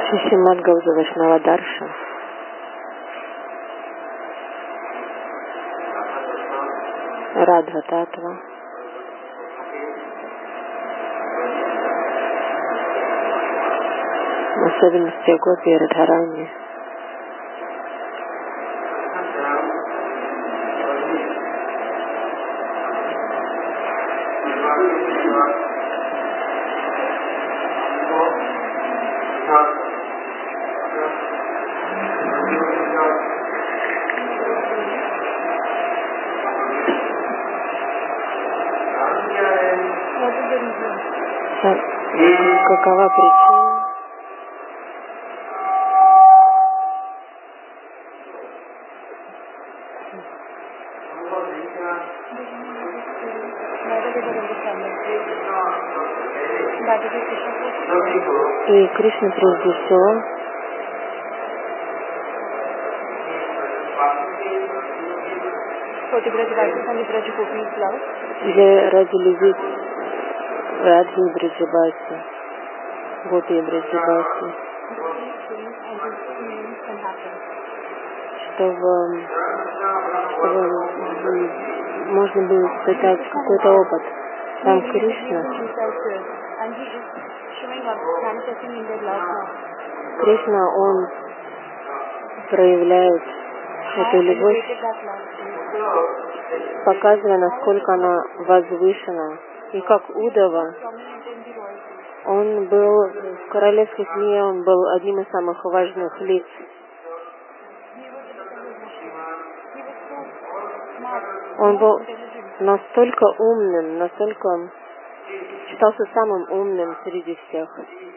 Шишимат Гауда Вайшнава Дарша. Радха Татва. Особенности Гопи и Радхарани. Какова причина? И Кришна прежде всего ради любви Раджи и Бриджабаси, Гопи и Бриджабаси, чтобы можно было испытать какой-то опыт. Сам Кришна он проявляет эту любовь, показывая, насколько она возвышена. И как Удава, он был в королевской семье, он был одним из самых важных лиц. Он был настолько умным, настолько считался самым умным среди всех.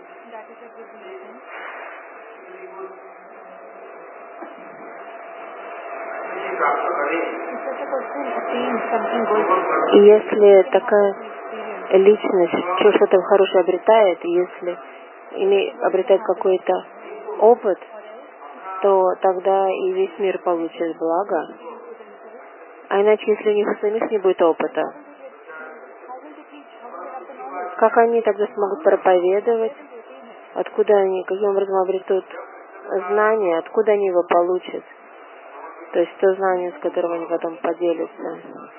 И если такая личность что-то хорошее обретает, если обретает какой-то опыт, то тогда и весь мир получит благо. А иначе, если у них у самих не будет опыта, как они тогда смогут проповедовать? Откуда они, каким образом обретут знания, откуда они его получат? То есть то знание, с которым они потом поделятся.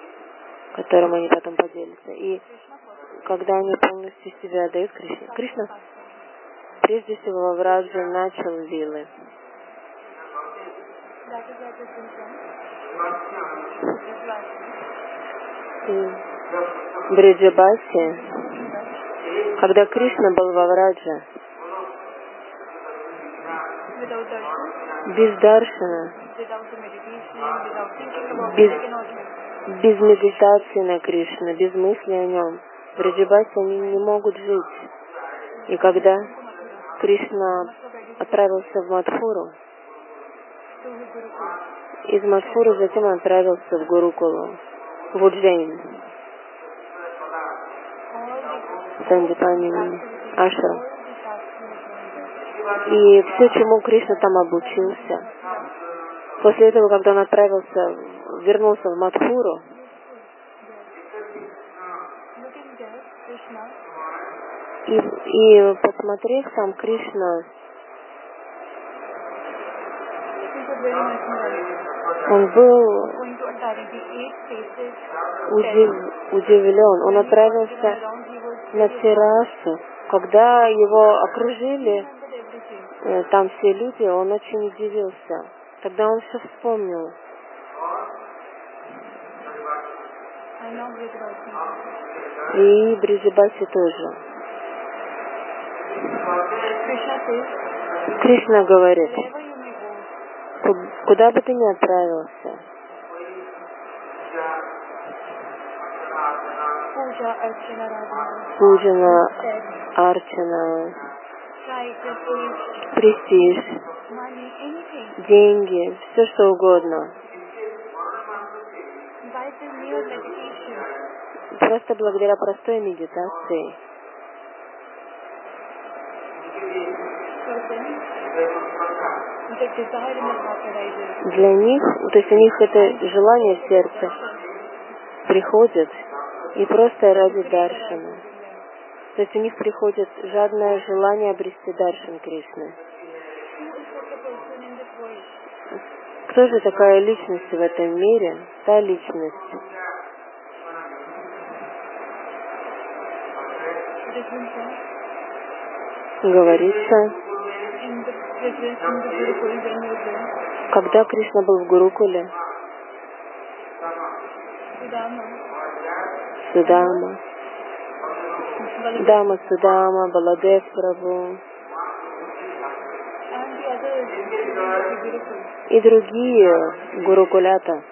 И когда они полностью себя отдают Кришне. Кришна прежде всего в Раджи начал вилы. И Бриджабаси, когда Кришна был во Враджа, без даршана, без медитации на Кришну, без мысли о нем, Бриджабаси они не могут жить. И когда Кришна отправился в Мадхуру, из Мадхуры затем он отправился в Гурукулу, в Уджейн, Сандипани Ашрам. И все, чему Кришна там обучился, после этого, когда он вернулся в Мадхуру, и посмотрев, сам Кришна, он был удивлен. Он отправился на террасу. Когда его окружили там все люди, он очень удивился. Тогда он все вспомнил. И Бриджабаси тоже. Кришна говорит, куда бы ты ни отправился, пуджана, арчана, престиж, деньги, все что угодно. Просто благодаря простой медитации для них, то есть у них это желание в сердце приходит и просто ради даршана. То есть у них приходит жадное желание обрести даршан Кришны. Кто же такая личность в этом мире? Та личность. Говорится, когда Кришна был в Гурукуле, Судама, Дама Судама, Баладев Прабху и другие гурукулята.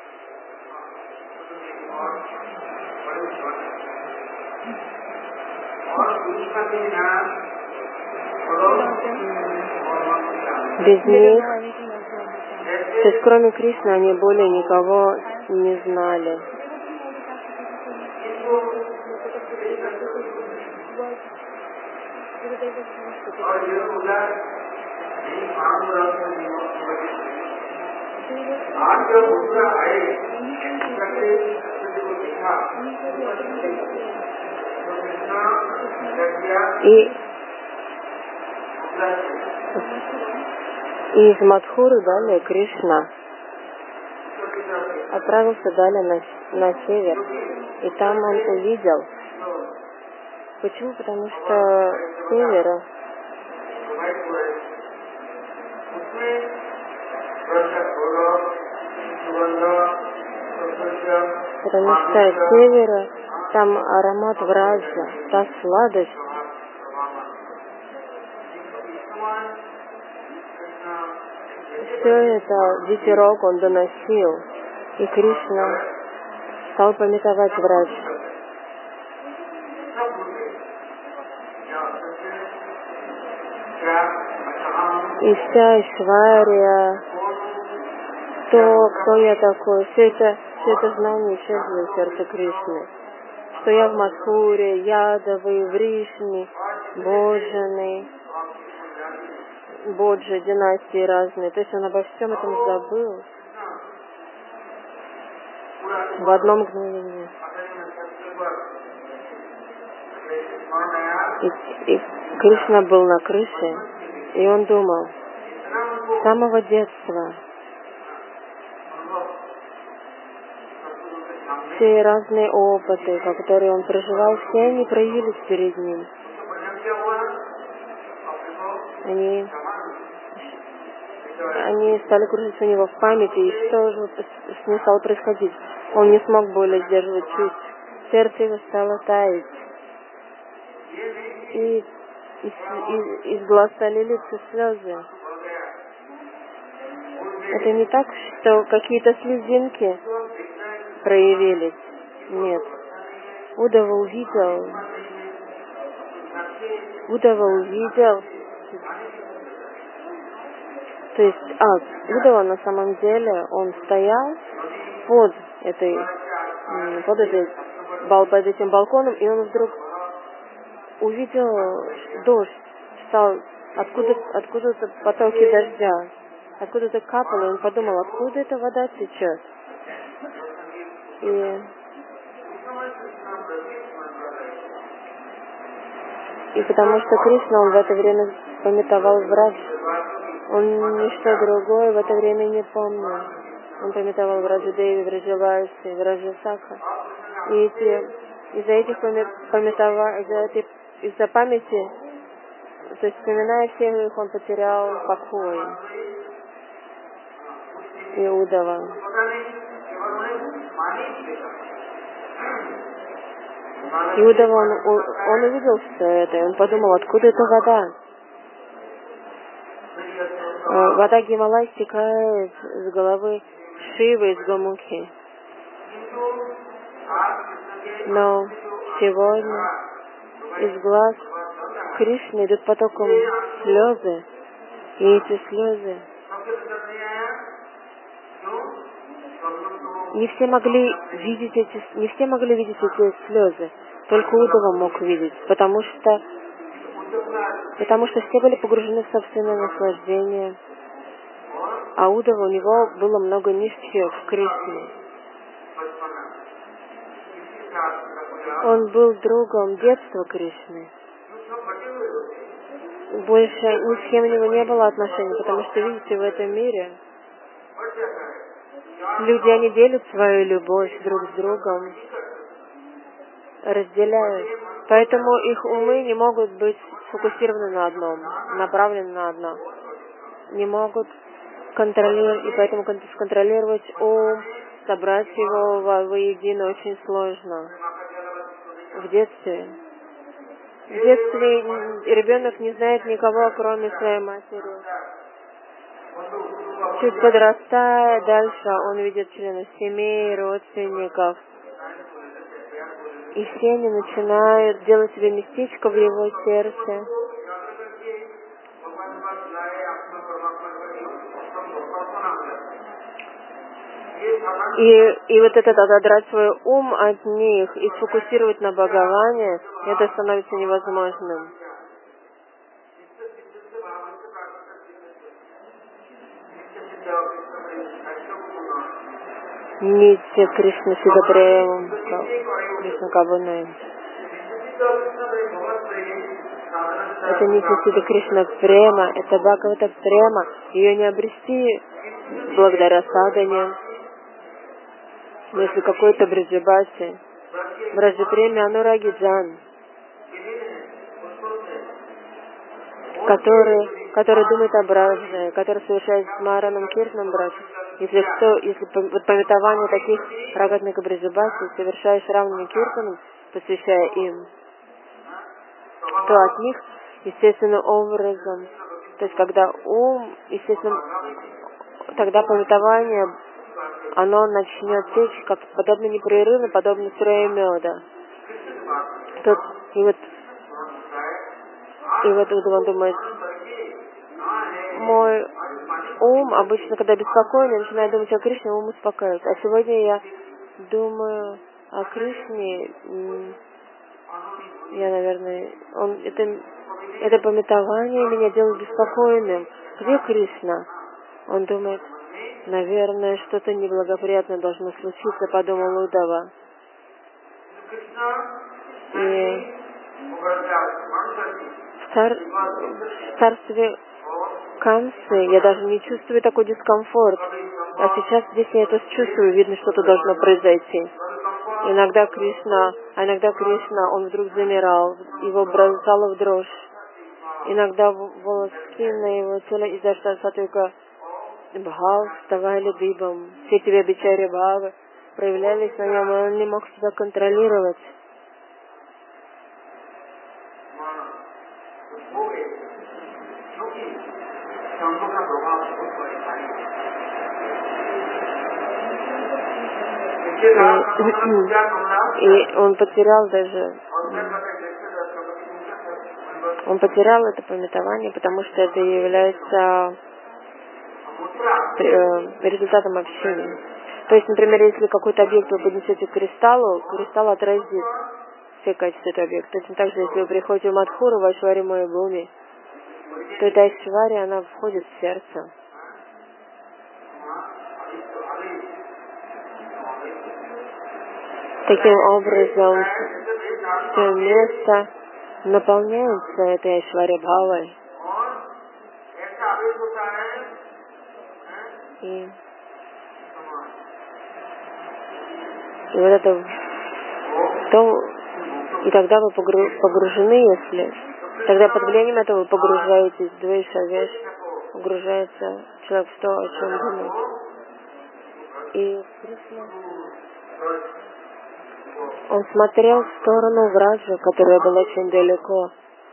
Без них, то есть кроме Кришны, они более никого не знали. И из Мадхуры далее Кришна отправился далее на север. И там он увидел. Почему? Потому что с севера там аромат враджа, та сладость. Все это ветерок он доносил, и Кришна стал пометовать враджа. И вся Айшвария, кто я такой, все это знание исчезло из сердца Кришны. Что я в Мадхуре, Ядавы, Вришни, Боджи, династии разные. То есть он обо всем этом забыл в одно мгновение. И Кришна был на крыше, и он думал, с самого детства все разные опыты, которые он проживал, все они проявились перед ним. Они стали кружиться у него в памяти, и что же с ним стало происходить? Он не смог более сдерживать чувств. Сердце его стало таять. И из глаз стали литься слезы. Это не так, что какие-то слезинки проявились. Нет. Удава увидел. То есть, Удава на самом деле, он стоял под этим балконом, и он вдруг увидел дождь, стал откуда-то потоки дождя, откуда-то капало, и он подумал, откуда эта вода течет. И потому что Кришна, он в это время пометовал враджа. Он ничто другое в это время не помнил. Он пометовал Враджа Деви, Враджа Вайси, Враджа Сакха. И из-за памяти, то есть вспоминая всех их, он потерял покой. И Удава. И Удава, он увидел все это, и он подумал, откуда эта вода? Вода Гималай стекает с головы Шивы, из Гомухи. Но сегодня из глаз Кришны идут потоком слезы, и эти слезы не все могли видеть эти слезы, только Удава мог видеть, потому что все были погружены в собственное наслаждение, а Удава, у него было много нищих в Кришне. Он был другом детства Кришны. больше ни с кем у него не было отношений, потому что, видите, в этом мире люди, они делят свою любовь друг с другом, разделяют. Поэтому их умы не могут быть сфокусированы на одном, направлены на одно. Не могут контролировать, и поэтому сконтролировать ум, собрать его воедино очень сложно. В детстве ребенок не знает никого, кроме своей матери. Чуть подрастая, дальше он видит членов семей, родственников. И все они начинают делать себе местечко в его сердце. И вот этот отодрать свой ум от них и сфокусировать на Бхагаване, это становится невозможным. Нитья Кришна Сидапрема, Кришна Кабунай. Это Нитья Сида Кришна Према, это Бхагавата Према. Ее не обрести благодаря садхане. Но если какой-то Браджабаси, Браджапреми Анураги Джан, который думает о Браджа, который совершает смараном киртаном Браджа, если пометование таких рагатных Браджабаси совершаешь равным киртаном, посвящая им, то от них естественным образом, то есть когда естественно, тогда пометование, оно начнет течь, как подобно непрерывно, подобно струю меда. И вот он думает, мой ум обычно, когда беспокойный, начинает думать о Кришне, ум успокаивается. А сегодня я думаю о Кришне, я, наверное, это пометование меня делает беспокойным. Где Кришна? Он думает, наверное, что-то неблагоприятное должно случиться, подумал Удава. И в царстве Камсы я даже не чувствую такой дискомфорт. А сейчас здесь я это чувствую, видно, что-то должно произойти. Иногда Кришна, он вдруг замирал, его бросало в дрожь. Иногда волоски на его теле из-за сатвика бхав вставали дыбом. Все эти вябичари бхавы проявлялись на нем, и он не мог себя контролировать. И он потерял это пометование, потому что это является результатом общения. То есть, например, если какой-то объект вы поднесете к кристалл отразит все качества этого объекта. Точно так же, если вы приходите в Мадхуру, в Айшвари Моябхуми, то эта Айшвари, она входит в сердце. Таким образом, все место наполняется этой Айшвари Бхавой. И вот это и тогда вы погружены, тогда под влиянием этого вы погружаетесь в двейша веш, погружается человек в то, о чем думает. И Кришна, он смотрел в сторону Враджа, которая была очень далеко.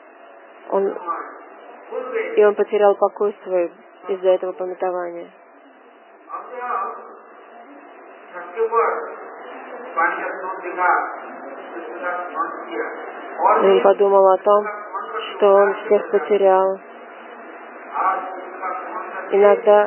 И он потерял покой свой из-за этого пометования. И он подумал о том, что он всех потерял. Иногда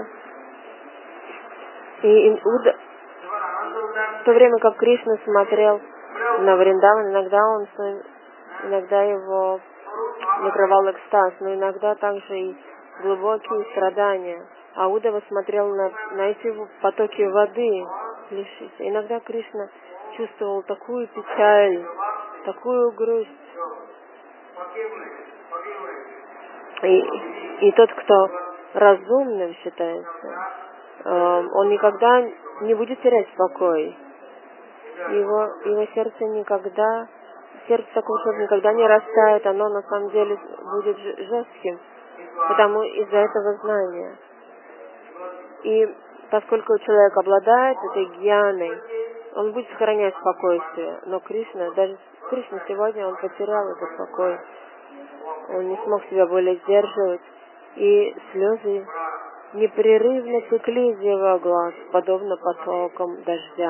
в то время как Кришна смотрел на Вриндаван, иногда его накрывал экстаз, но иногда также и глубокие страдания. А Удава смотрел на эти потоки воды. Иногда Кришна чувствовал такую печаль, такую грусть. И тот, кто разумным считается, он никогда не будет терять покой. Его сердце такого человека никогда не растает, оно на самом деле будет жестким, потому из-за этого знания. И поскольку человек обладает этой гьяной, он будет сохранять спокойствие. Но Кришна сегодня, он потерял этот покой. Он не смог себя более сдерживать, и слезы непрерывно текли из его глаз, подобно потокам дождя.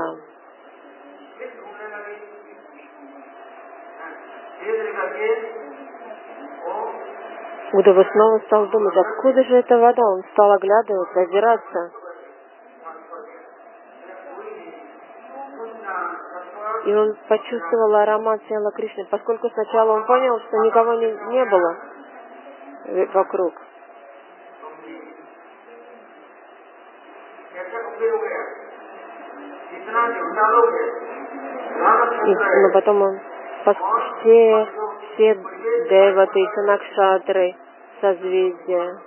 Удава снова стал думать, откуда же эта вода. Он стал оглядываться, озираться. И он почувствовал аромат тела Кришны, поскольку сначала он понял, что никого не было вокруг. Но потом все деваты, все накшатры, созвездия,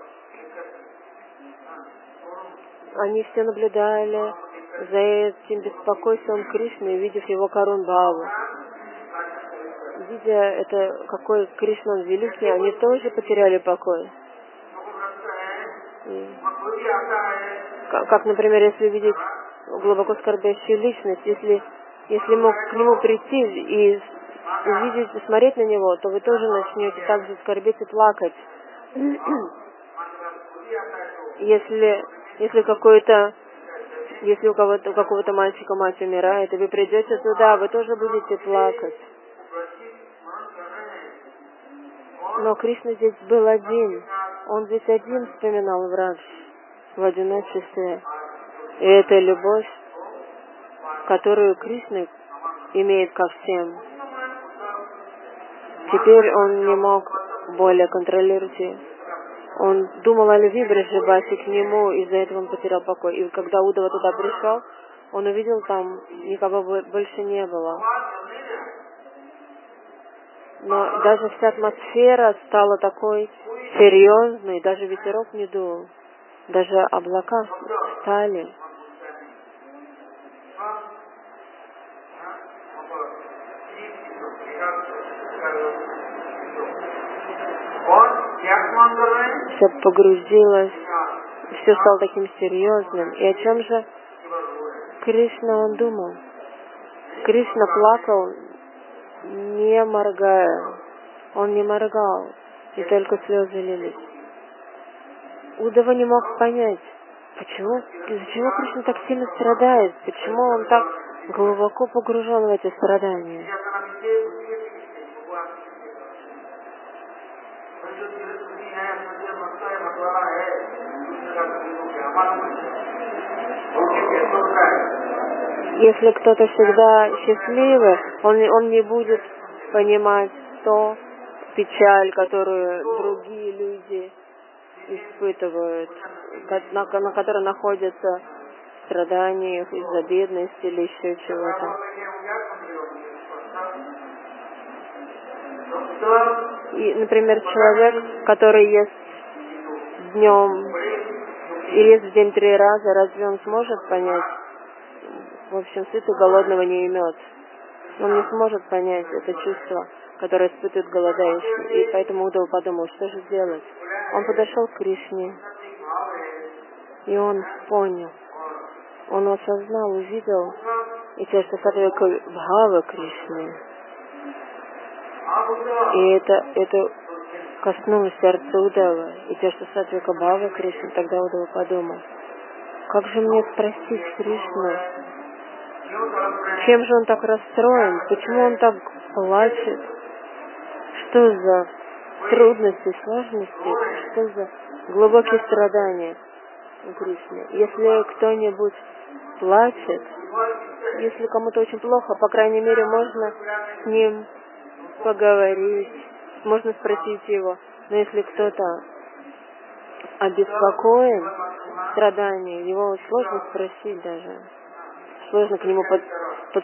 они все наблюдали за этим беспокойством Кришны, увидев его Карун-бхаву. Видя это, какой Кришна он великий, они тоже потеряли покой. Как, например, если видеть глубоко скорбящую личность, если мог к нему прийти и увидеть, и смотреть на него, то вы тоже начнете также скорбеть и плакать. Если у какого-то мальчика мать умирает, и вы придете туда, вы тоже будете плакать. Но Кришна здесь был один. Он здесь один вспоминал Врадж в одиночестве. И это любовь, которую Кришна имеет ко всем. Теперь он не мог более контролировать ее. Он думал о любви Бриджабаси к нему, из-за этого он потерял покой. И когда Удава туда пришел, он увидел, там никого больше не было. Но даже вся атмосфера стала такой серьезной, даже ветерок не дул, даже облака встали. Все погрузилось, все стало таким серьезным. И о чем же Кришна он думал? Кришна плакал, не моргая. Он не моргал, и только слезы лились. Удава не мог понять, из-за чего Кришна так сильно страдает, почему он так глубоко погружен в эти страдания. Если кто-то всегда счастливый, он не будет понимать ту печаль, которую другие люди испытывают, на которой находятся в страданиях из-за бедности или еще чего-то. И, например, человек, который ест днем и ест в день 3 раза, разве он сможет понять? В общем, сытый голодного не имет. Он не сможет понять это чувство, которое испытывает голодающий. И поэтому Удава подумал, что же делать. Он подошел к Кришне, и он понял. Он осознал, увидел и те, что сатвика бхава Кришны. И это коснулось сердца Удавы. И те, что сатвика бхава Кришны, тогда Удава подумал, как же мне спросить Кришну, чем же он так расстроен, почему он так плачет, что за трудности, сложности, что за глубокие страдания у Кришны. Если кто-нибудь плачет, если кому-то очень плохо, по крайней мере, можно с ним поговорить, можно спросить его. Но если кто-то обеспокоен страданием, его сложно спросить даже. Сложно к нему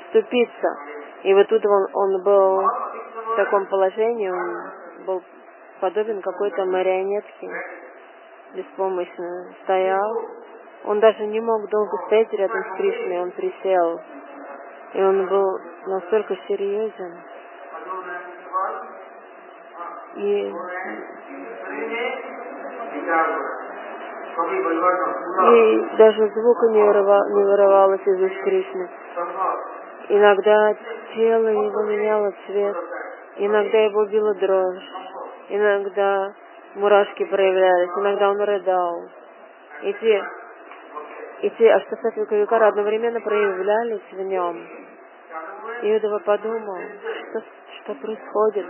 подступиться. И вот тут он был в таком положении, он был подобен какой-то марионетке, беспомощно стоял. Он даже не мог долго стоять рядом с Кришной, он присел. И он был настолько серьезен. И даже звука не вырывалось из уст Кришны. Иногда тело его меняло цвет, иногда его била дрожь, иногда мурашки проявлялись, иногда он рыдал. Эти аштасатвика викара одновременно проявлялись в нем. И Удава подумал, что происходит.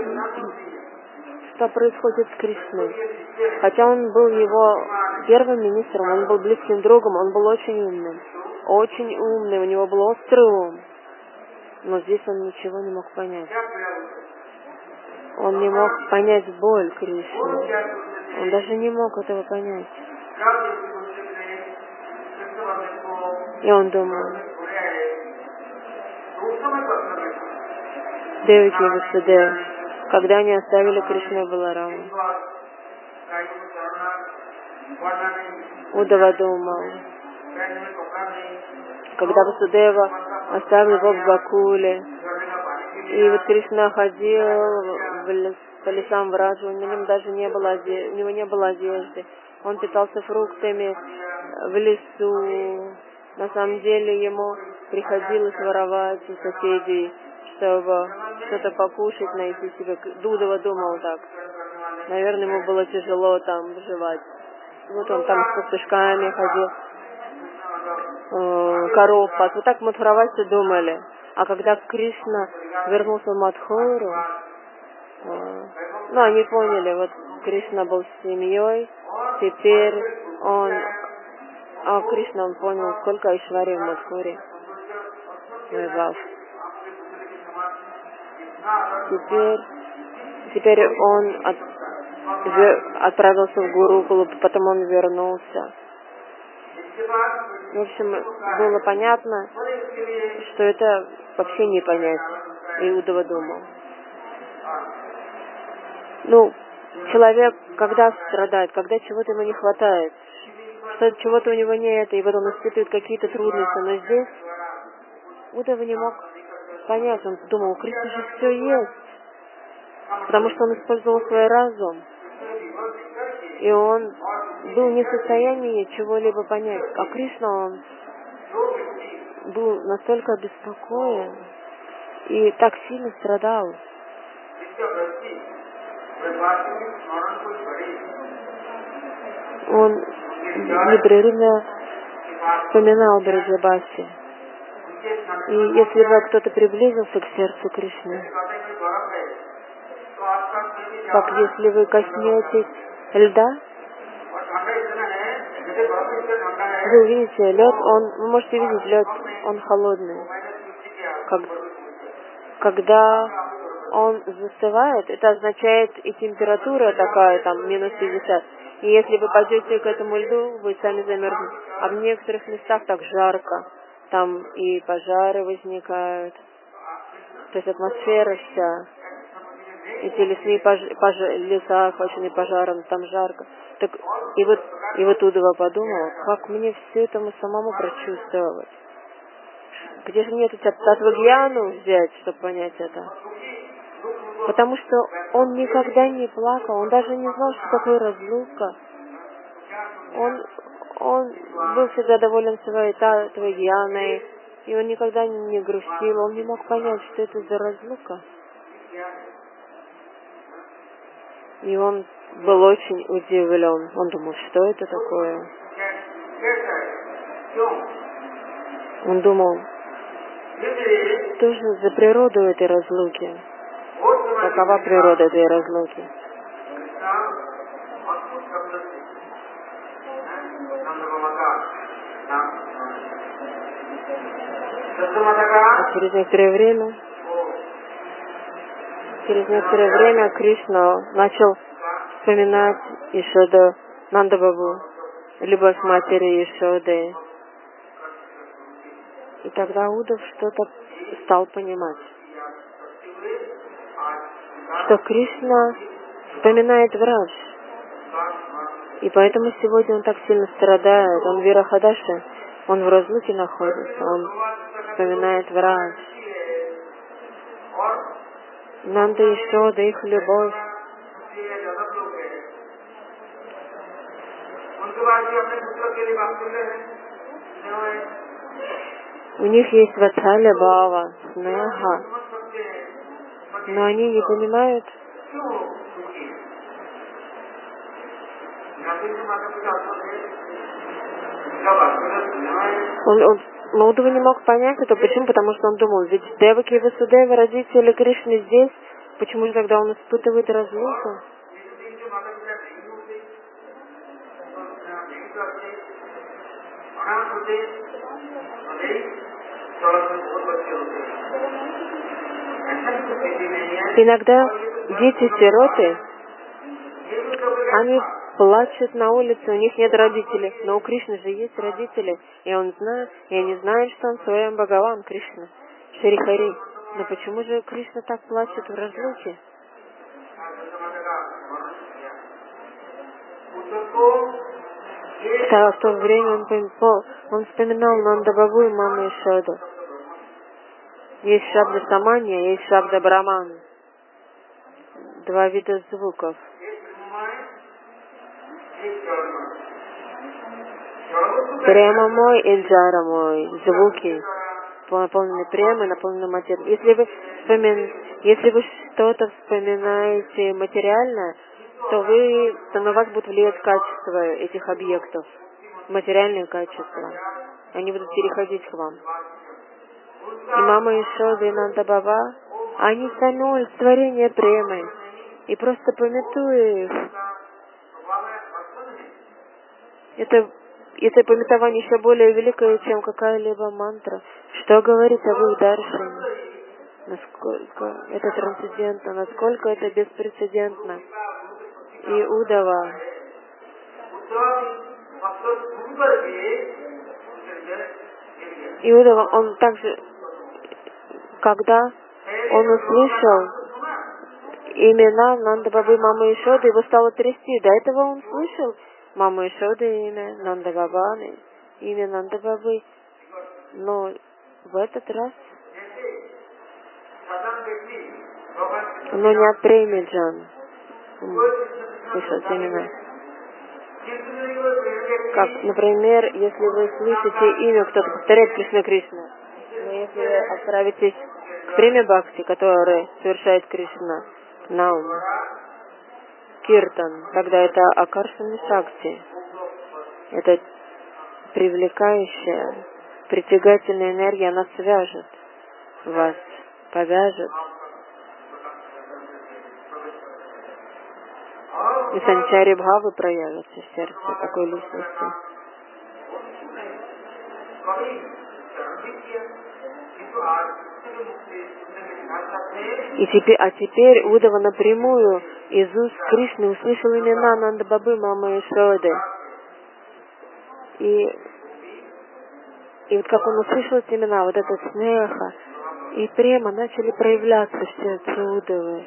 Что происходит с Кришной. Хотя он был его первым министром, он был близким другом, он был очень умным. Очень умный, у него был острый ум. Но здесь он ничего не мог понять. Он не мог понять боль Кришны. Он даже не мог этого понять. И он думал, Деваки и Васудева, когда они оставили Кришну и Балараму, Удава думал, когда Васудева оставил его в Гакуле, и вот Кришна ходил по лесам Враджа, у него даже не было одежды, он питался фруктами в лесу. На самом деле ему приходилось воровать у соседей, чтобы что-то покушать, найти себе. Удава думал так. Наверное, ему было тяжело там выживать. Вот он там с пастушками ходил, коров пас. Вот так Мадхураваси думали. А когда Кришна вернулся в Мадхуру, они поняли, вот Кришна был с семьей, теперь Кришна, он понял, сколько Айшвари в Мадхуре. Теперь он отправился в Гурукулу, потом он вернулся. В общем, было понятно, что это вообще не понять. И Удава думал. Человек, когда страдает, когда чего-то ему не хватает, что чего-то у него нет, и вот он испытывает какие-то трудности, но здесь Удава не мог понять. Он думал, у Кришны же все есть, потому что он использовал свой разум. И он был не в состоянии чего-либо понять. А Кришна, он был настолько обеспокоен и так сильно страдал. Он непрерывно вспоминал Браджабаси. И если бы кто-то приблизился к сердцу Кришны, как если вы коснетесь льда, вы увидите лед, вы можете видеть лед, он холодный. Когда он застывает, это означает и температура такая, там, минус 50. И если вы пойдете к этому льду, вы сами замерзнете. А в некоторых местах так жарко, там и пожары возникают. То есть атмосфера вся. Эти лесные леса охвачены пожаром, там жарко. Так, и вот Удава подумал, как мне все это самому прочувствовать. Где же мне эту татвагьяну взять, чтобы понять это? Потому что он никогда не плакал, он даже не знал, что такое разлука. Он был всегда доволен своей татвагьяной, и он никогда не грустил, он не мог понять, что это за разлука. И он был очень удивлен. Он думал, что это такое? Он думал, что же за природу этой разлуки? Какова природа этой разлуки? А через некоторое время Кришна начал вспоминать Ишоду Нандабабу, любовь матери Ишоды. И тогда Удав что-то стал понимать, что Кришна вспоминает враж. И поэтому сегодня он так сильно страдает. Он Вирахадаша, он в разлуке находится, он вспоминает враж. Нанда и Шода, их любовь. У них есть Ватсаля Бава, Снеха, но они не понимают, Маудава не мог понять это. Почему? Потому что он думал, ведь Деваки и Васудева, родители Кришны здесь, почему же тогда он испытывает разлуку? Иногда дети-сироты, они плачут на улице, у них нет родителей, но у Кришны же есть родители, и он знает, и они знают, что он своим Бхагаван, Кришна, Шри Хари. Но почему же Кришна так плачет в разлуке? В то время он вспоминал Нандабабу и маму Ишоду. Есть Шабда Саманья, есть Шабда Браман. Два вида звуков. Према мой и джара мой. Звуки, наполненные премой, наполненные материей. Если вы что-то вспоминаете материальное, то на вас будет влиять качество этих объектов, материальные качества. Они будут переходить к вам. И мама Ишода и Нанда-Баба, они сами олицетворение премы. И просто пометуя их, это пометование еще более великое, чем какая-либо мантра. Что говорит об их даршине? Насколько это трансцендентно, насколько это беспрецедентно. И Удава. Удава, он также, когда он услышал имена Нанда-Бабы, мамы Ишоды, его стало трясти. До этого он слышал маму Ишоды имя, Нанда-Баба, имя Нанда-Бабы. Но в этот раз, но не от премии Джан слышал имена. Как, например, если вы слышите имя, кто-то повторяет Кришна Кришна, но если вы отправитесь к преме Бхакти, который совершает Кришна, Наум, Киртан, тогда это Акаршана Шакти. Это привлекающая, притягательная энергия, она свяжет вас, повяжет. И санчари бхавы проявятся в сердце такой личности. А теперь Удава напрямую из уст Кришны услышал имена Нанда-Бабы, мамы Ишоды. И вот как он услышал эти имена, вот этот снеха и према начали проявляться в сердце Удавы.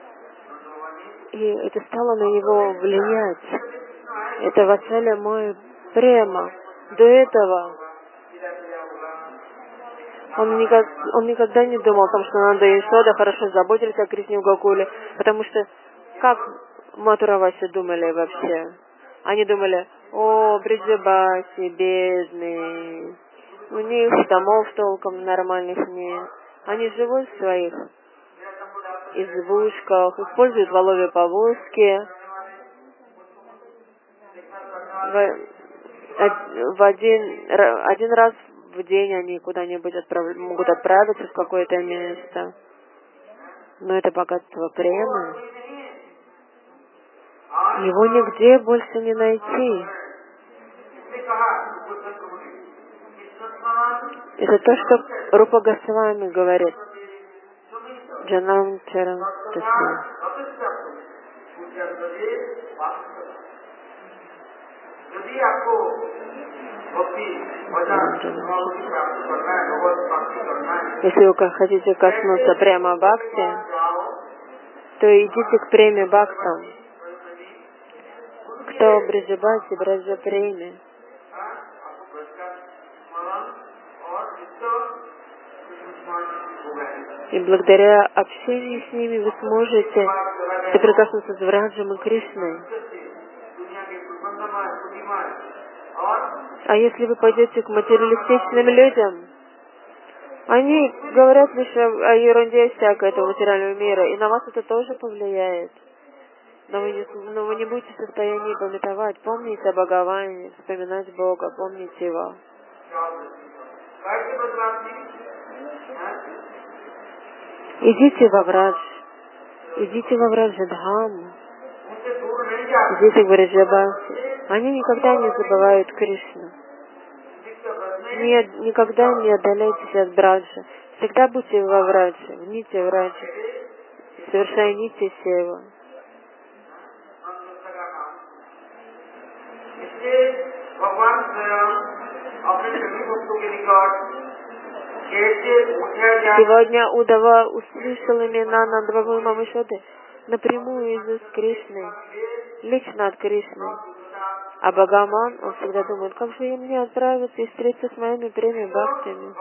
И это стало на него влиять. Это Ватсаля мой према. До этого он никогда не думал о том, что Нанда и Ишода хорошо заботились о Кришне в Гокуле, потому что как Матураваси думали вообще? Они думали, о, Бриджабаси, бедные, у них домов толком нормальных нет. Они живут в своих избушках, используют воловьи повозки. Один раз в день они куда-нибудь могут отправиться в какое-то место. Но это богатство премы. Его нигде больше не найти. Это то, что Рупа Госвами говорит. Джанам Чарам Тасми. Если вы хотите коснуться прямо Бхакти, то идите к преме Бхактам. что Бриджабаси, Браджапреми. И благодаря общению с ними вы сможете соприкоснуться с Враджем и Кришной. А если вы пойдете к материалистичным людям, они говорят лишь о ерунде всякой этого материального мира, и на вас это тоже повлияет. Но вы не будете в состоянии памятовать, помните о Бхагаване, вспоминать Бога, помните Его. Идите во Врадж, идите во Враджадхаму, идите в Бриджабаси. Они никогда не забывают Кришну. Никогда не отдаляйтесь от Браджа. Всегда будьте во Врадже, в Нитья Враджа, совершая Нитья Севу. Сегодня Удава услышал имена Нандавы Мамышоды напрямую из уст Кришны, лично от Кришны. А Бхагаван, он всегда думает, как же мне отправиться и встретиться с моими преми бхактами.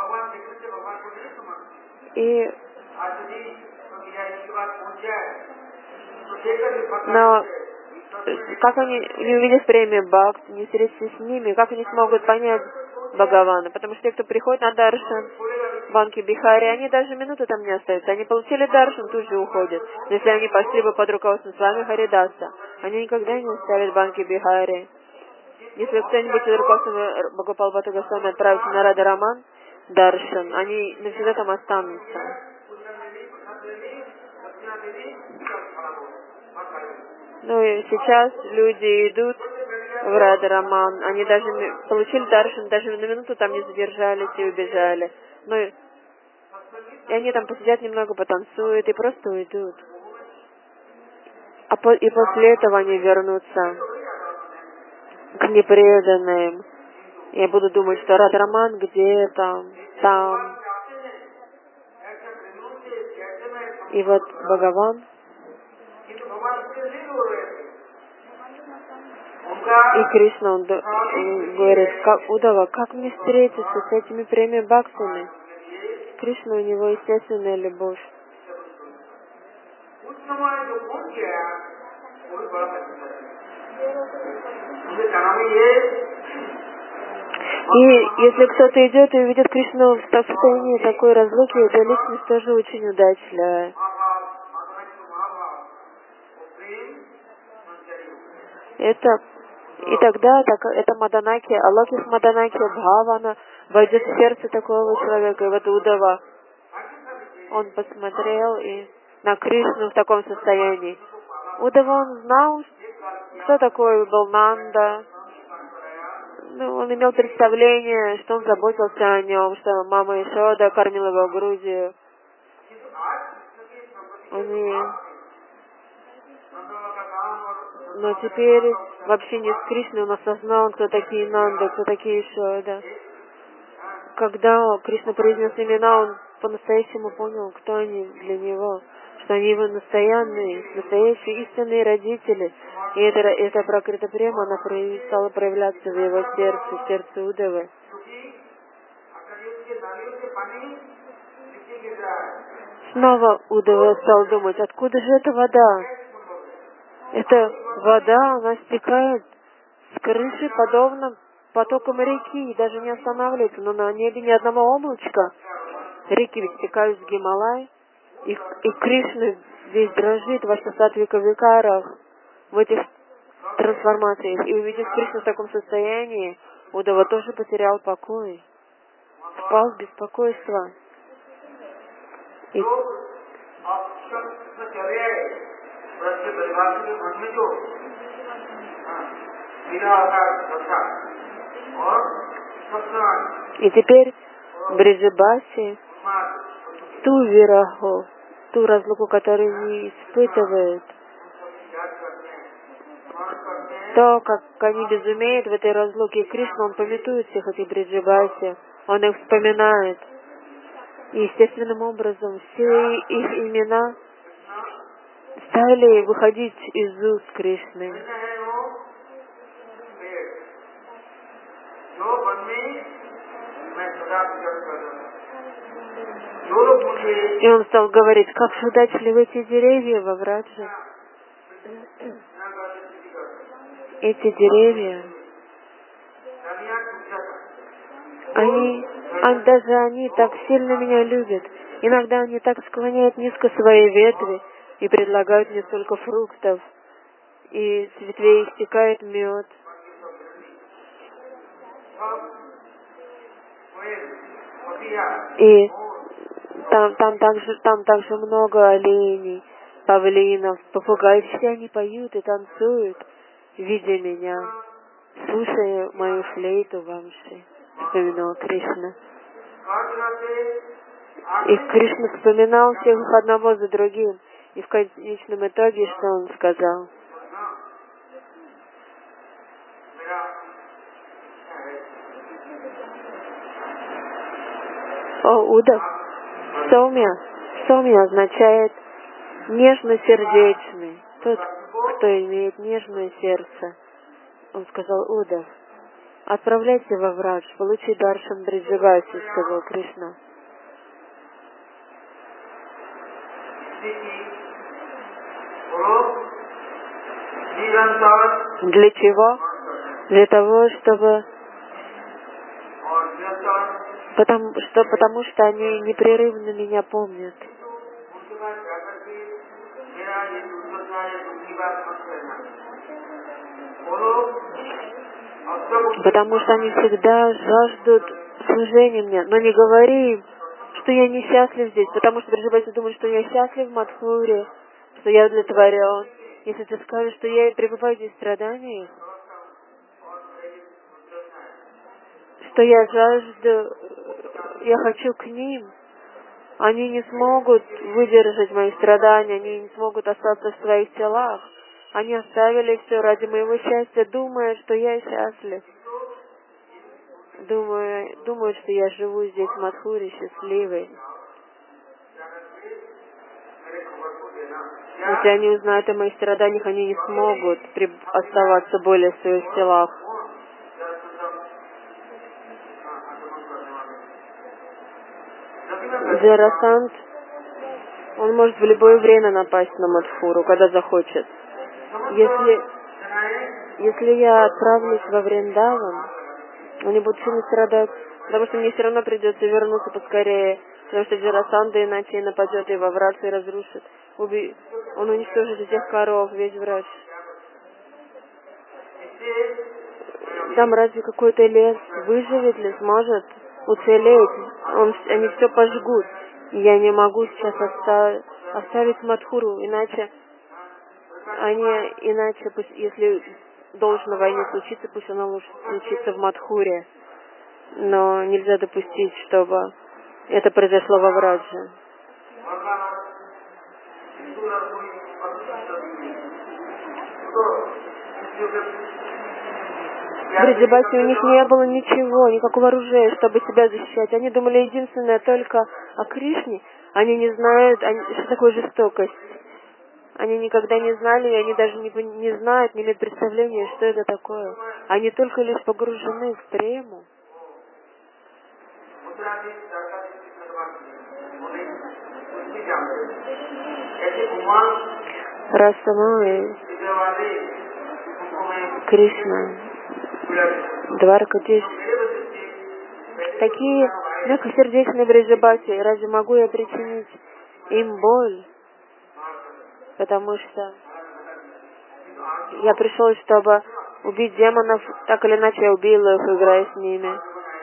Но как они, не увидев премию бхакт, не встретиться с ними, как они смогут понять Бхагавана? Потому что те, кто приходит на даршан, Банки Бихари, они даже минуты там не остаются. Они получили даршан, тут же уходят. Но если они пошли бы под руководством с вами Харидаса, они никогда не оставят Банки Бихари. Если кто-нибудь из руководства Бхагапал Бхатта Госвами отправится на Рада Раман даршан, они навсегда там останутся. Ну и сейчас люди идут в Рада Раман, они даже получили даршан, даже на минуту там не задержались и убежали. Ну и они там посидят немного, потанцуют и просто уйдут. И после этого они вернутся к непреданным. Я буду думать, что Радраман где-то там. И вот Бхагаван и Кришна, он говорит, Удава, как мне встретиться с этими преми бхактами? Кришна, у него естественная любовь. И если кто-то идет и увидит Кришну в состоянии такой разлуки, эта личность тоже очень удачливая. И тогда это Маданаки, Алокис Маданаки, Бхавана войдет в сердце такого человека. И вот Удава, он посмотрел и на Кришну в таком состоянии. Удава, он знал, кто такой был Нанда. Ну, он имел представление, что он заботился о нем, что мама Ишода кормила его грудью. Но теперь в общении с Кришной он осознал, кто такие Нанда, кто такие Ишода. Когда Кришна произнес имена, он по-настоящему понял, кто они для него, что они его настоящие истинные родители. И эта пракрита према, она стала проявляться в его сердце, в сердце Удавы. Снова Удава стал думать, откуда же эта вода? Эта вода, она стекает с крыши, подобно потокам реки, и даже не останавливается, но на небе ни одного облачка. Реки ведь стекают с Гималай, и Кришна весь дрожит в аштасатвика викарах, в этих трансформациях. И увидев Кришну в таком состоянии, Удава тоже потерял покой, впал в беспокойство. И теперь Бриджабаси ту вираху, ту разлуку, которую не испытывают, то, как они безумеют в этой разлуке, Кришна, он памятует всех этих Бриджабаси, он их вспоминает. И естественным образом все их имена стали выходить из уст Кришны. И он стал говорить, как же удачливы эти деревья во Врадже. Эти деревья, даже они так сильно меня любят. Иногда они так склоняют низко свои ветви и предлагают мне столько фруктов. И с ветвей истекает мед. И там также много оленей, павлинов, попугаев. Все они поют и танцуют, видя меня, слушая мою флейту вамши, вспоминал Кришна. И Кришна вспоминал всех их одного за другим. И в конечном итоге, что он сказал? О, Удав, Сомья означает нежно-сердечный, тот, кто имеет нежное сердце. Он сказал, Удав, отправляйся во Врадж, получи даршан Бриджагаси, сказал Кришна. Для чего? Для того, чтобы... Потому что они непрерывно меня помнят. Потому что они всегда жаждут служения мне. Но не говори им, что я несчастлив здесь, потому что Бриджабаси думает, что я счастлив в Мадхуре, что я удовлетворен. Если ты скажешь, что я пребываю здесь в страданиях, что я жажду, я хочу к ним, они не смогут выдержать мои страдания, они не смогут остаться в своих телах. Они оставили все ради моего счастья, думая, что я счастлив. Думают, что я живу здесь в Мадхуре счастливой. Если они узнают о моих страданиях, они не смогут оставаться более в своих телах. Джарасандх, он может в любое время напасть на Мадхуру, когда захочет. Если я отправлюсь во Вриндаван, они будут сильно страдать, потому что мне все равно придется вернуться поскорее, потому что Джарасандха иначе и нападет и во Врадж и разрушит. Он уничтожит всех коров, весь Врадж. Там разве какой-то лес выживет ли, сможет уцелеть? Они все пожгут. Я не могу сейчас оставить Мадхуру, иначе, если должна война случиться, пусть она лучше случится в Мадхуре. Но нельзя допустить, чтобы это произошло во Врадже. В Бриджабасе у них не было ничего, никакого оружия, чтобы себя защищать. Они думали единственное только о Кришне. Они не знают, что такое жестокость. Они никогда не знали, и они даже не знают, не имеют представления, что это такое. Они только лишь погружены в прему. Расамай, Кришна, Дваркадиш, такие мягкосердечные Бриджабаси, разве могу я причинить им боль? Потому что я пришел, чтобы убить демонов, так или иначе я убил их, играя с ними.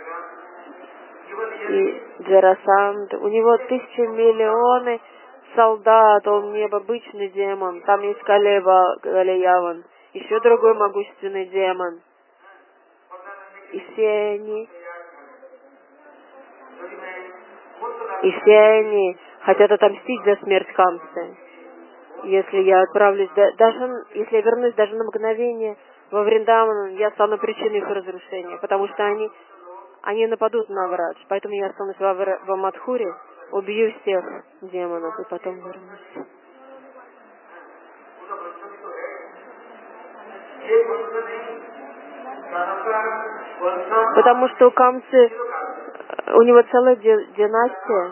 И Джарасандх, у него 1000 миллионы солдат, он необычный демон. Там есть Калеяван, еще другой могущественный демон. И все они хотят отомстить за смерть Камсы. Если я отправлюсь, если я вернусь даже на мгновение во Вриндаван, я стану причиной их разрушения, потому что они нападут на Врадж. Поэтому я останусь в Мадхуре, убью всех демонов и потом вернусь. Потому что у Камсы, у него целая династия.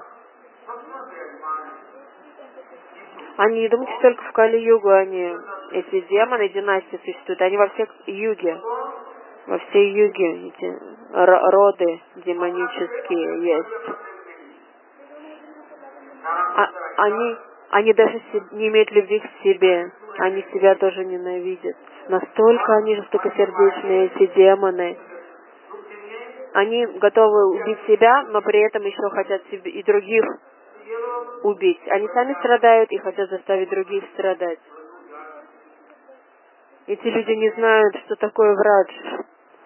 Они не думают, что только в Кали-югу эти демоны, династии существуют. Они во всех юге. Во всей юге эти роды демонические есть. Они даже не имеют любви к себе. Они себя тоже ненавидят. Настолько они жестокосердечные, эти демоны. Они готовы убить себя, но при этом еще хотят себе и других убить. Они сами страдают и хотят заставить других страдать. Эти люди не знают, что такое врадж.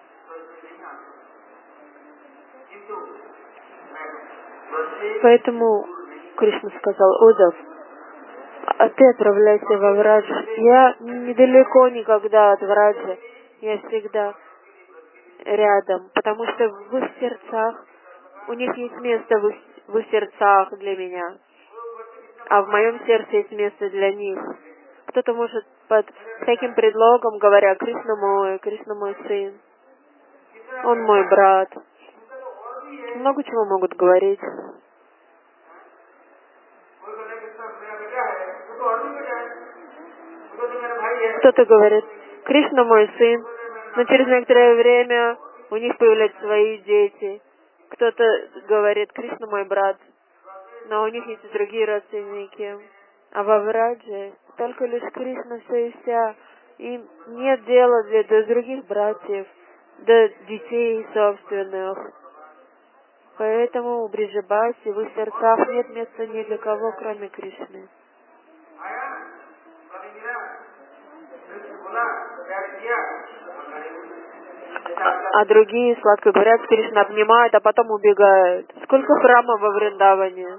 Поэтому Кришна сказал: Удав, а ты отправляйся во врадж. Я недалеко никогда от враджа. Я всегда рядом, потому что в их сердцах, у них есть место в их сердцах для меня, а в моем сердце есть место для них. Кто-то может под всяким предлогом, говоря: Кришна мой сын, он мой брат. Много чего могут говорить. Кто-то говорит: Кришна мой сын, но через некоторое время у них появляются свои дети. Кто-то говорит: Кришна мой брат, но у них есть и другие родственники. А во врадже только лишь Кришна все и вся. Им нет дела до других братьев, до детей собственных. Поэтому у Бриджабаси в их сердцах нет места ни для кого, кроме Кришны. А другие сладко говорят, Кришна обнимают, а потом убегают. Сколько храмов во Вриндаване?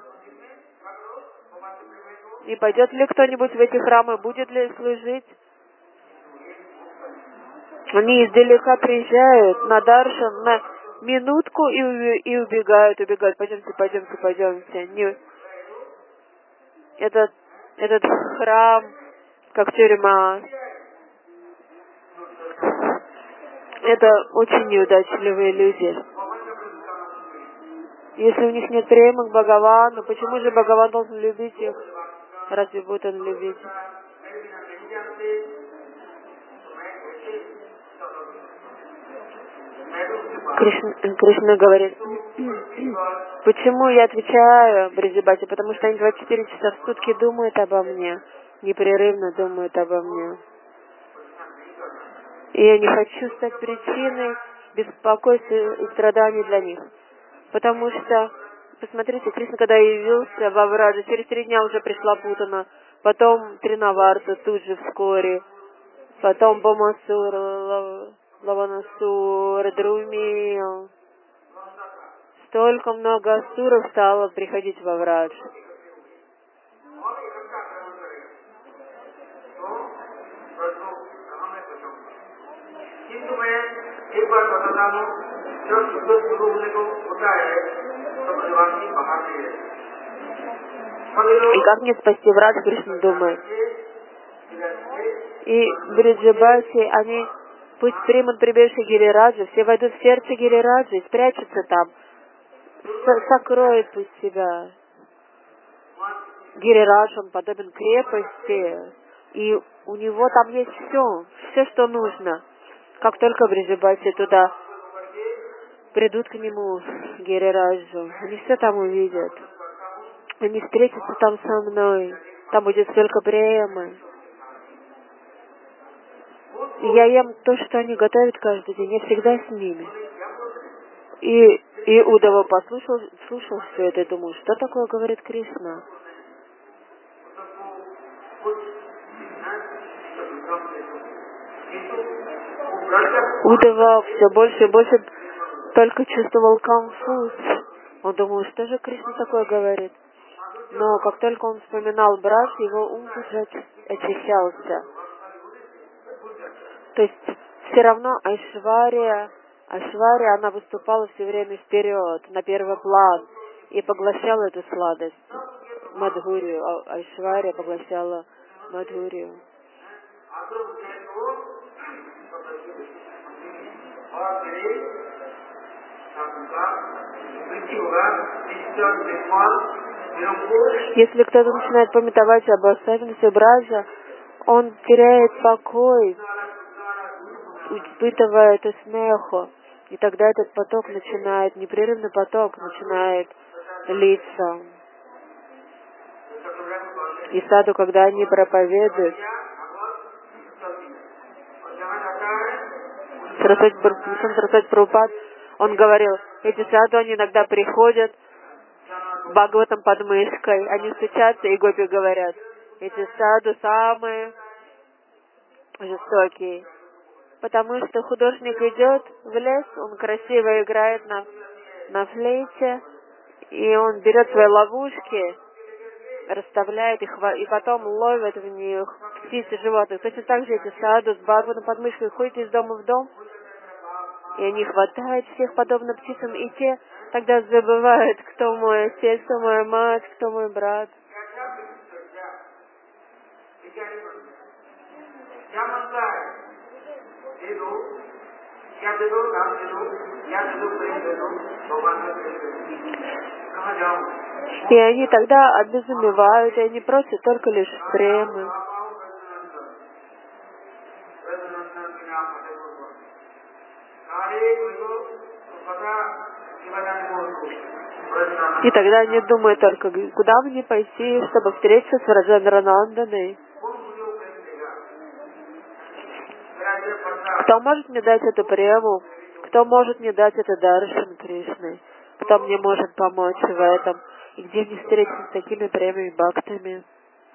И пойдет ли кто-нибудь в эти храмы, будет ли служить? Они издалека приезжают на даршан, на минутку и убегают. Пойдемте. Этот храм, как тюрьма. Это очень неудачливые люди. Если у них нет премы к Бхагавану, почему же Бхагаван должен любить их? Разве будет он любить? Кришна говорит: почему я отвечаю Бриджабаси? Потому что они 24 часа в сутки думают обо мне, непрерывно думают обо мне. И я не хочу стать причиной беспокойства и страданий для них. Потому что, посмотрите, Кришна, когда явился во Враджа, через 3 дня уже пришла Путана, потом Тринаварта тут же вскоре, потом Бамасура, Лаванасура, Друмил. Столько много асуров стало приходить во Врадж. И как мне спасти Врадж, Кришна думает. И Бриджабаси, они пусть примут прибежище Гирираджа, все войдут в сердце Гирираджа и спрячутся там, сокроют пусть себя. Гирирадж, он подобен крепости, и у него там есть все, что нужно. Как только Бриджабаси туда придут к нему, Гирираджу, они все там увидят. Они встретятся там со мной. Там будет столько премы. И я ем то, что они готовят каждый день. Я всегда с ними. И Удава слушал все это и думал, что такое говорит Кришна. Удава все больше и больше только чувствовал конфуз. Он думал, что же Кришна такое говорит. Но как только он вспоминал брат, его ум тут же очищался. То есть все равно Айшвария, она выступала все время вперед, на первый план, и поглощала эту сладость, Мадхурию. Айшвария поглощала Мадхурию. Если кто-то начинает пометовать об особенности Браджа, он теряет покой, испытывает смеху. И тогда этот поток начинает, непрерывный поток начинает литься. И саду, когда они проповедуют, Сарасвати Прабхупад, он говорил, эти саду, они иногда приходят с Бхагаватом под мышкой, они стучатся, и гопи говорят, эти саду самые жестокие. Потому что художник идет в лес, он красиво играет на флейте, и он берет свои ловушки, расставляет их, и потом ловит в них птиц и животных. Точно так же эти саду с Бхагаватом под мышкой ходят из дома в дом, и они хватают всех подобно птицам, и те тогда забывают, кто мой отец, кто моя мать, кто мой брат. И они тогда обезумевают, и они просят только лишь премы. И тогда они думают только, куда мне пойти, чтобы встретиться с Раджандрананданой. Кто может мне дать эту прему? Кто может мне дать это даршан Кришны? Кто мне может помочь в этом? И где мне встретиться с такими премами бхактами?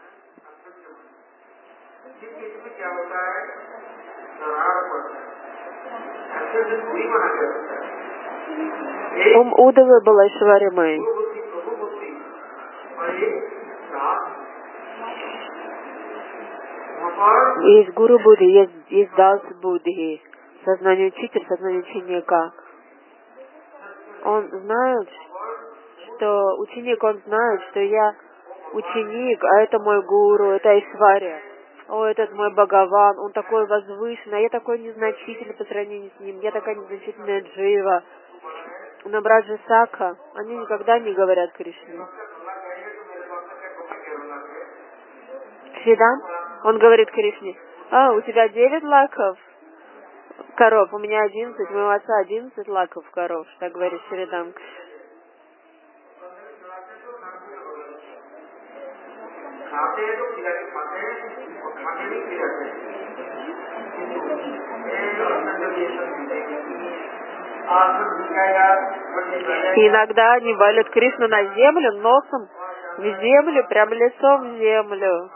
Ум Удавы был Айшваримой. Есть гуру Будхи, есть дас Будхи, сознание учителя, сознание ученика. Он знает, что ученик, он знает, что я ученик, а это мой гуру, это Айшвария. О, этот мой Бхагаван, он такой возвышенный, а я такой незначительный по сравнению с ним, я такая незначительная джива. Но Браджа Сакха, они никогда не говорят Кришне. Шридам, он говорит Кришне, у тебя 9 лаков коров, у меня 11, у моего отца 11 лаков коров, так говорит Шридам. И иногда они валят Кришну на землю, носом в землю, прям лицом в землю.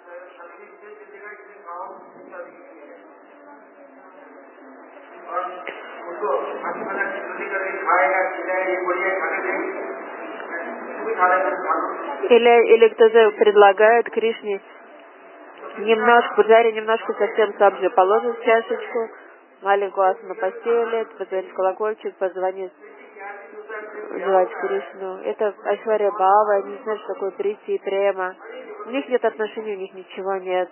Или кто-то предлагает Кришне немножко, Пуджари немножко совсем сабджи положит в чашечку, маленькую асу на постели, позвонит в колокольчик, позвонит, звать Кришну. Это Айшвария Бава, они не знают, что такое прити и према. У них нет отношений, у них ничего нет.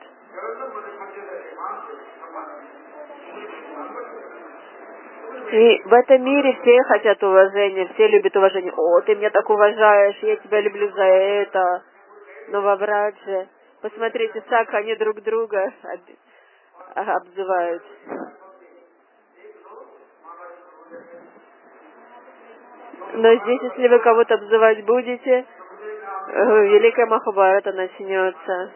И в этом мире все хотят уважения, все любят уважение. О, ты меня так уважаешь, я тебя люблю за это. Но во Брадже, посмотрите, Сакха, они друг друга обзывают. Но здесь, если вы кого-то обзывать будете, Великая Махабхарата начнется.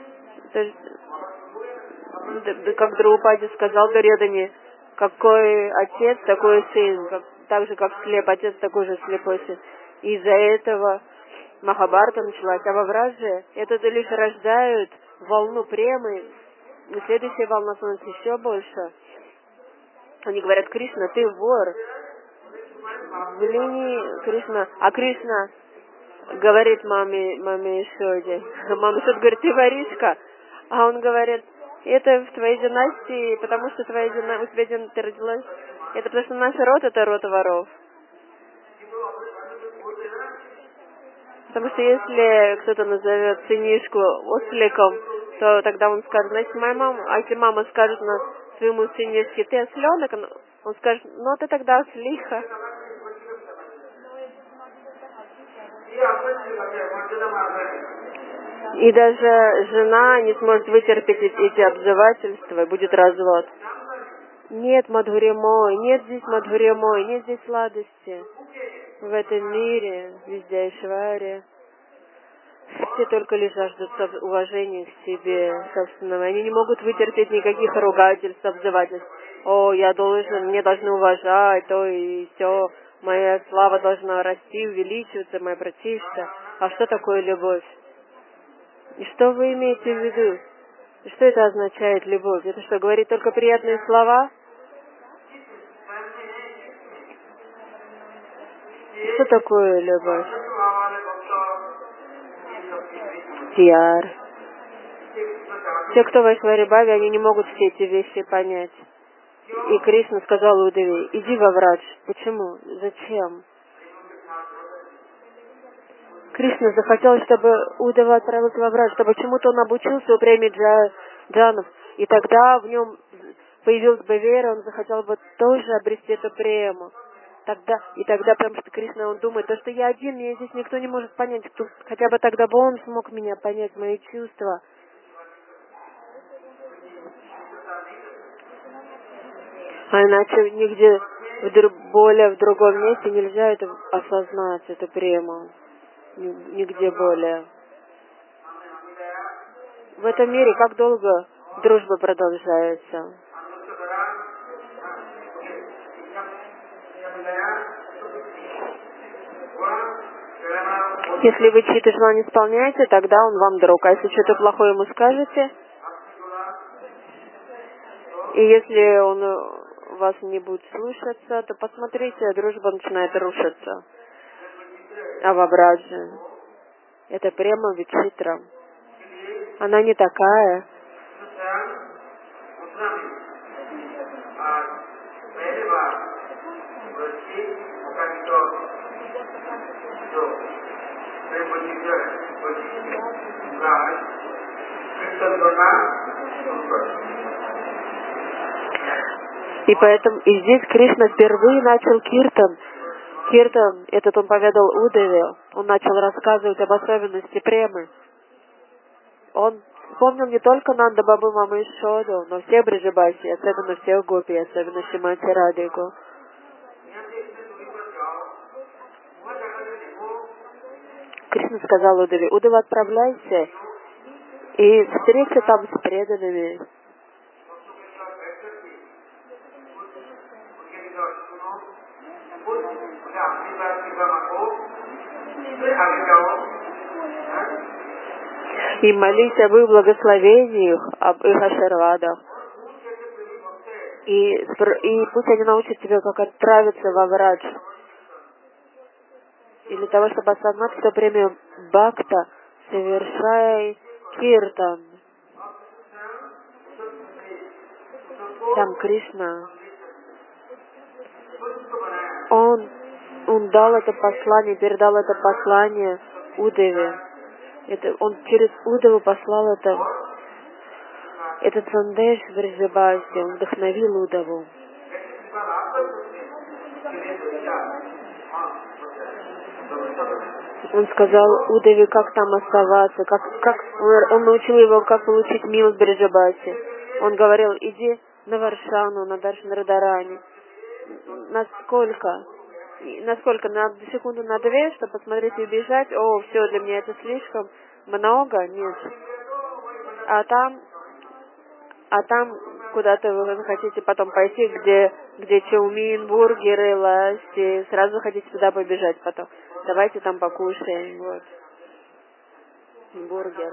Как Драупади сказал Дурьодхане, какой отец, такой сын, так же, как слеп отец, такой же слепой сын. И из-за этого Махабхарата началась. А во Брадже это лишь рождают волну премы, и следующая волна становится еще больше. Они говорят, Кришна, ты вор. Блин, Кришна. А Кришна говорит маме Ишоде. Мама Ишода говорит, ты воришка. А он говорит, это в твоей династии, потому что у тебя ты родилась. Это потому что наш род это род воров. Потому что если кто-то назовет сынишку осликом, то тогда он скажет, значит, моя мама, а если мама скажет своему сынишке, ты осленок, Он скажет, ну ты тогда слиха. И даже жена не сможет вытерпеть эти обзывательства, и будет развод. Нет, Мадхурья мой, нет здесь Мадхурья мой, нет здесь сладости. В этом мире, везде Айшвария. Все только лишь жаждут уважения к себе собственного. Они не могут вытерпеть никаких ругательств, обзывательств. О, мне должны уважать, то и все. Моя слава должна расти, увеличиваться, моя братишка. А что такое любовь? И что вы имеете в виду? И что это означает любовь? Это что, говорит только приятные слова? Что такое любовь? Пиар. Те, кто в Айшвари-бхаве, они не могут все эти вещи понять. И Кришна сказал Удаве, иди во врач. Почему? Зачем? Кришна захотел, чтобы Удава отправился во врач, чтобы почему-то он обучился у преми джанов. И тогда в нем появилась бы вера, он захотел бы тоже обрести эту прему. Тогда, потому что Кришна, он думает, то, что я один, меня здесь никто не может понять, хотя бы тогда бы он смог меня понять, мои чувства. А иначе нигде, более в другом месте нельзя это осознать, эту прему. Нигде более. В этом мире как долго дружба продолжается? Если вы чьи-то желания исполняете, тогда он вам друг. А если что-то плохое ему скажете, и если он вас не будет слушаться, то посмотрите, дружба начинает рушиться. А в Абраджи это према вичитра. Она не такая. И поэтому и здесь Кришна впервые начал киртан. Киртан, этот он поведал Удаве, он начал рассказывать об особенности премы. Он вспомнил не только Нанда Бабу, Маму и Шоду, но все Бриджабаси, особенно всех гопи, особенно Шримати Радику. Кришна сказал Удаве, Удава, отправляйся и встреться там с преданными. И молись об их благословениях, об их аширвадах. И пусть они научат тебя, как отправиться во врач. И для того, чтобы осознать, что премия Бхакта, совершай киртан. Там Кришна, он дал это послание, передал это послание Удаве. Он через Удаву послал этот сандеш в Бриджабасе, он вдохновил Удаву. Он сказал Удаве, как там оставаться, он научил его, как получить милость в Бриджабасе. Он говорил, иди на Варшану, на Даршан Радарани. Насколько? На секунду, на две, чтобы посмотреть и убежать? О, все, для меня это слишком много? Нет. А там куда-то вы хотите потом пойти, где чаумин, бургеры, ласти, сразу хотите туда побежать потом. Давайте там покушаем, вот. Бургер.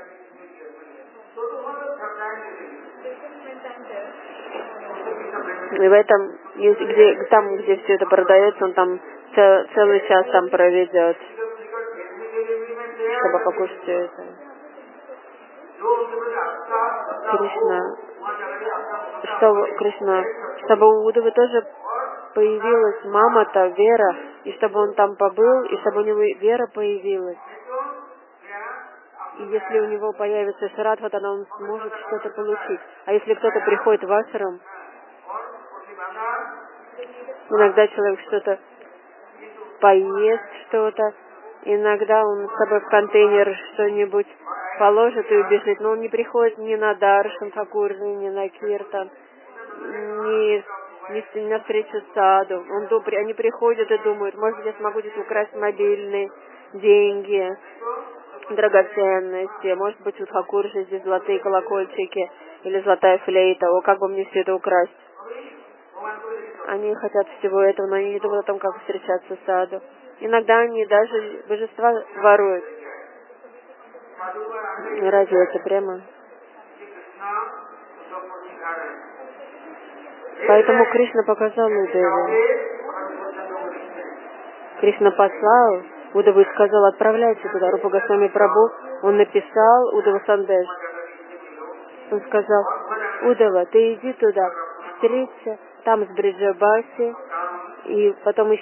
И в этом, где все это продается, он там целый час там проведет, чтобы покушать все это. Кришна, чтобы у Удавы тоже появилась мама-то, вера, и чтобы он там побыл, и чтобы у него вера появилась. И если у него появится шарадха, тогда он сможет что-то получить. А если кто-то приходит в ашрам, Иногда человек что-то поест, что-то. Иногда он с собой в контейнер что-нибудь положит и убежит. Но он не приходит ни на даршан такуржи, ни на киртан, ни на встречу с саду. Они приходят и думают, может быть, я смогу здесь украсть мобильные деньги, драгоценности, может быть, у Тхакуржи здесь золотые колокольчики или золотая флейта. О, как бы мне все это украсть? Они хотят всего этого, но они не думают о том, как встречаться с саду. Иногда они даже божества воруют. Разве это прямо? Поэтому Кришна показал Удаве. Кришна послал Удаву и сказал, отправляйся туда. Рупа Госвами Прабху, он написал Удава Сандеш. Он сказал, Удава, ты иди туда, встреться там с Бриджабаси, и потом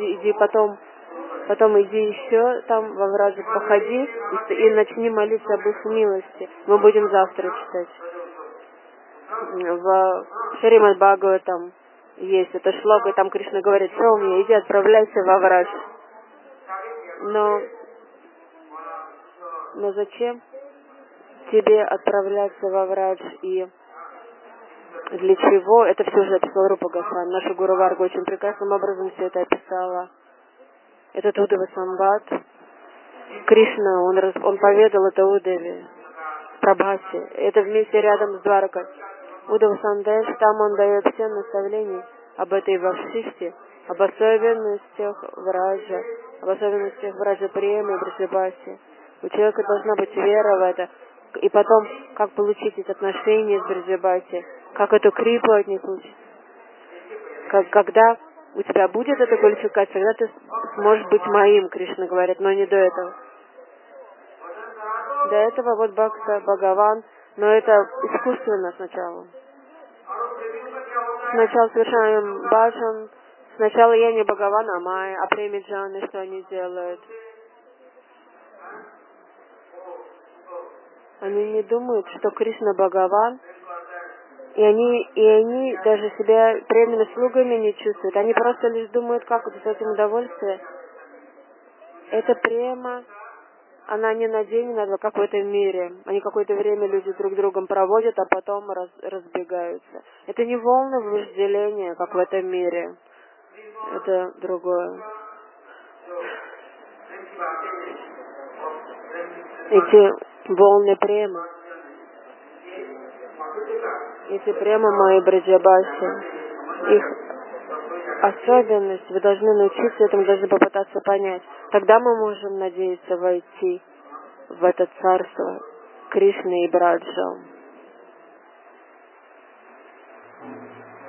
иди еще там во Враджу, походи и начни молиться об их милости. Мы будем завтра читать. В Шримад Бхагаватам есть это шлока, и там Кришна говорит, что мне, иди отправляйся во Врадж. Но зачем тебе отправляться во Врадж и для чего? Это все уже описал Рупа Госвами. Наша Гуру Варга очень прекрасным образом все это описала. Это Удава Самбат. Кришна, он поведал это Удаве, Прабхасе. Это вместе рядом с Дваракой. Удава Сандеш, там он дает все наставления об этой Вавшиште, об особенностях Враджа Премы и Бриджабаси. У человека должна быть вера в это. И потом, как получить эти отношения с Бриджабаси, как эту крипу от них получить. Когда у тебя будет эта квалификация, тогда ты сможешь быть моим, Кришна говорит, но не до этого. До этого вот Бхакта, Бхагаван, но это искусственно сначала. Сначала совершаем баджан, сначала я не Бхагаван, а Майя, а премиджаны, что они делают? Они не думают, что Кришна Бхагаван, и они даже себя преданными слугами не чувствуют. Они просто лишь думают, как доставить им удовольствие. Это према, она не на день, а на какой-то мире. Они какое-то время люди друг с другом проводят, а потом разбегаются. Это не волны вожделения, как в этом мире. Это другое. Эти волны према. Эти према мои Бриджабаси. Их особенность, вы должны научиться этому, должны попытаться понять. Тогда мы можем надеяться войти в это царство Кришны и Браджа.